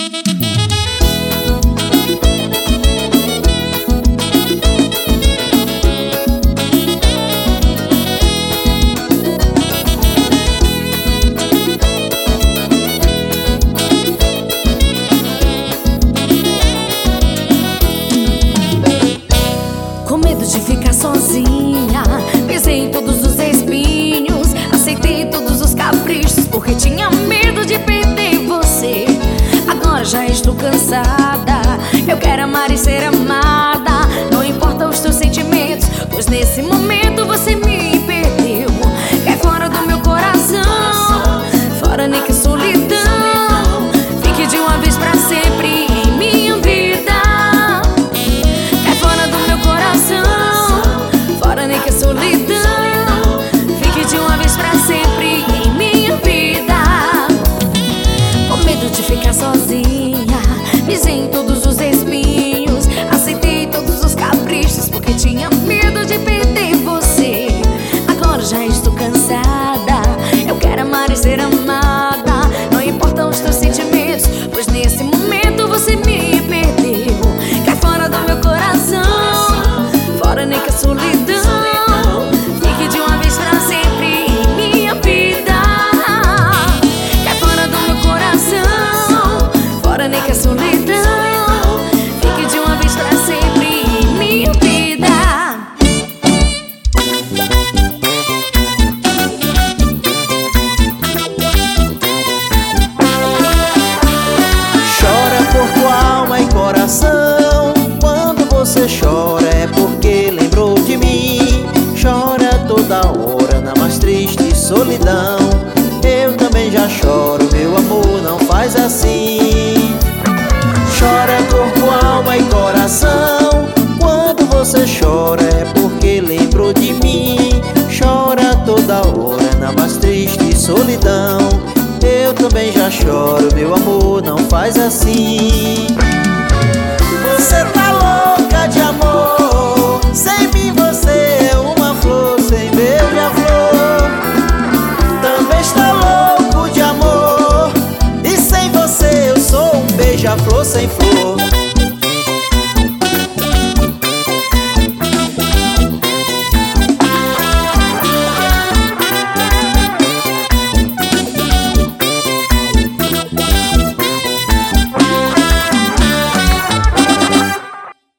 Com medo de ficar sozinha, pisei em todos os espinhos, aceitei todos os caprichos, porque tinha medo de perder você. Agora já estou cansada, eu quero amar e ser amada. Não importa os teus sentimentos, pois nesse momento você me perdeu. Cai fora do meu coração, fora nem que solidão. Fique de uma vez pra sempre em minha vida. Cai fora do meu coração, fora nem que solidão. Fique de uma vez pra sempre em minha vida. Com medo de ficar sozinha, pisei em todos os espinhos, aceitei todos os caprichos, porque tinha medo de perder você. Agora já estou cansada, eu quero amar e ser amada. Não importam os teus sentimentos, pois nesse momento você me perdeu. Cai fora do meu coração, fora nem que a solidão. Fique de uma vez pra sempre em minha vida. Cai fora do meu coração, fora nem que a solidão. Fique de uma vez pra sempre em minha vida. Chora por tua alma e coração. Quando você chora é porque lembrou de mim. Chora toda hora na mais triste solidão. Eu também já choro, meu amor, não faz assim. Chora por tua alma e coração. Quando você chora é porque lembrou de mim. Chora toda hora na mais triste solidão. Eu também já choro, meu amor, não faz assim.